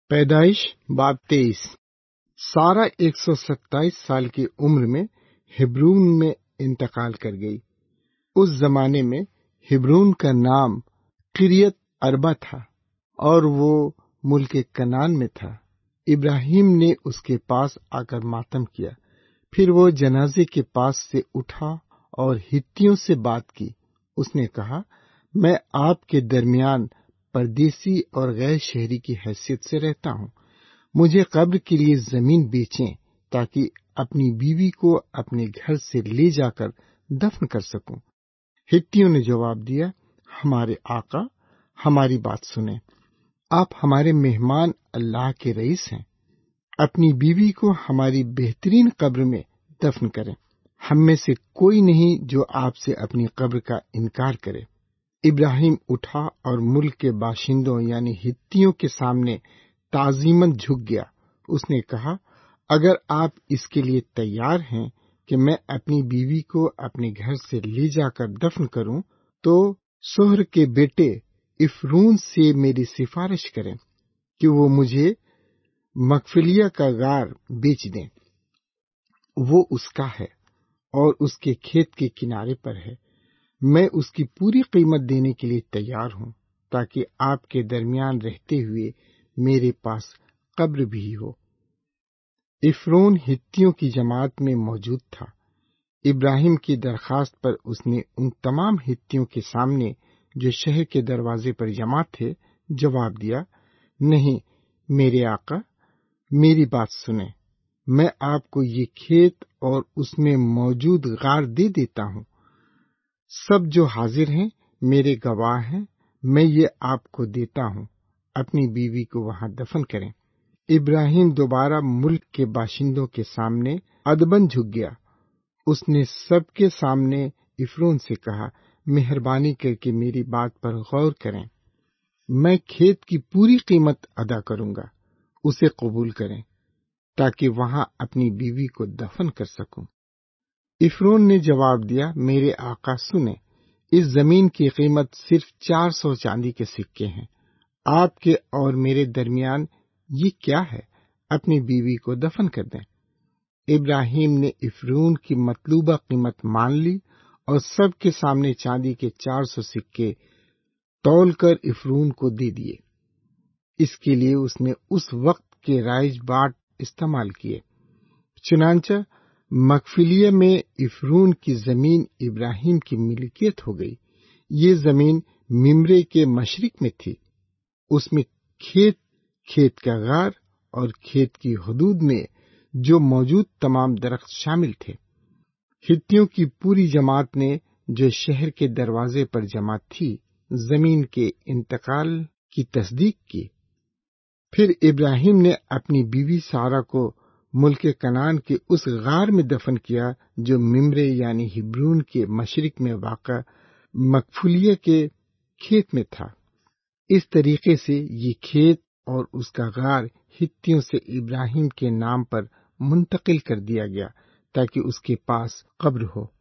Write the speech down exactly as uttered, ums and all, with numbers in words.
پیدائش باب تیئیس۔ سارہ ایک سو ستائیس سال کی عمر میں ہبرون میں انتقال کر گئی۔ اس زمانے میں ہبرون کا نام قریت اربا تھا اور وہ ملک کنعان میں تھا۔ ابراہیم نے اس کے پاس آ کر ماتم کیا، پھر وہ جنازے کے پاس سے اٹھا اور ہتھیوں سے بات کی۔ اس نے کہا، میں آپ کے درمیان پردیسی اور غیر شہری کی حیثیت سے رہتا ہوں، مجھے قبر کے لیے زمین بیچیں تاکہ اپنی بیوی کو اپنے گھر سے لے جا کر دفن کر سکوں۔ ہتھیوں نے جواب دیا، ہمارے آقا ہماری بات سنیں، آپ ہمارے مہمان اللہ کے رئیس ہیں، اپنی بیوی کو ہماری بہترین قبر میں دفن کریں، ہم میں سے کوئی نہیں جو آپ سے اپنی قبر کا انکار کرے۔ ابراہیم اٹھا اور ملک کے باشندوں یعنی ہتھیوں کے سامنے تعظیماً جھک گیا۔ اس نے کہا، اگر آپ اس کے لیے تیار ہیں کہ میں اپنی بیوی کو اپنے گھر سے لے جا کر دفن کروں تو سہر کے بیٹے افرون سے میری سفارش کریں کہ وہ مجھے مغفلیہ کا غار بیچ دیں، وہ اس کا ہے اور اس کے کھیت کے کنارے پر ہے، میں اس کی پوری قیمت دینے کے لیے تیار ہوں تاکہ آپ کے درمیان رہتے ہوئے میرے پاس قبر بھی ہو۔ افرون ہتھیوں کی جماعت میں موجود تھا۔ ابراہیم کی درخواست پر اس نے ان تمام ہتھیوں کے سامنے جو شہر کے دروازے پر جمع تھے جواب دیا، نہیں میرے آقا، میری بات سنیں، میں آپ کو یہ کھیت اور اس میں موجود غار دے دیتا ہوں، سب جو حاضر ہیں میرے گواہ ہیں، میں یہ آپ کو دیتا ہوں، اپنی بیوی کو وہاں دفن کریں۔ ابراہیم دوبارہ ملک کے باشندوں کے سامنے ادباً جھک گیا۔ اس نے سب کے سامنے افرون سے کہا، مہربانی کر کے میری بات پر غور کریں، میں کھیت کی پوری قیمت ادا کروں گا، اسے قبول کریں تاکہ وہاں اپنی بیوی کو دفن کر سکوں۔ افرون نے جواب دیا، میرے آقا سنیں، اس زمین کی قیمت صرف چار سو چاندی کے سکے ہیں، آپ کے اور میرے درمیان یہ کیا ہے، اپنی بیوی کو دفن کر دیں۔ ابراہیم نے افرون کی مطلوبہ قیمت مان لی اور سب کے سامنے چاندی کے چار سو سکے تول کر افرون کو دے دیے۔ اس کے لیے اس نے اس وقت کے رائج باٹ استعمال کیے۔ چنانچہ مغفلیہ میں افرون کی زمین ابراہیم کی ملکیت ہو گئی۔ یہ زمین ممرے کے مشرق میں تھی، اس میں کھیت کھیت کا غار اور کھیت کی حدود میں جو موجود تمام درخت شامل تھے۔ ہتھیوں کی پوری جماعت نے جو شہر کے دروازے پر جمع تھی زمین کے انتقال کی تصدیق کی۔ پھر ابراہیم نے اپنی بیوی سارہ کو ملک کنعان کے اس غار میں دفن کیا جو ممرے یعنی ہبرون کے مشرق میں واقع مغفلیہ کے کھیت میں تھا۔ اس طریقے سے یہ کھیت اور اس کا غار ہتھیوں سے ابراہیم کے نام پر منتقل کر دیا گیا تاکہ اس کے پاس قبر ہو۔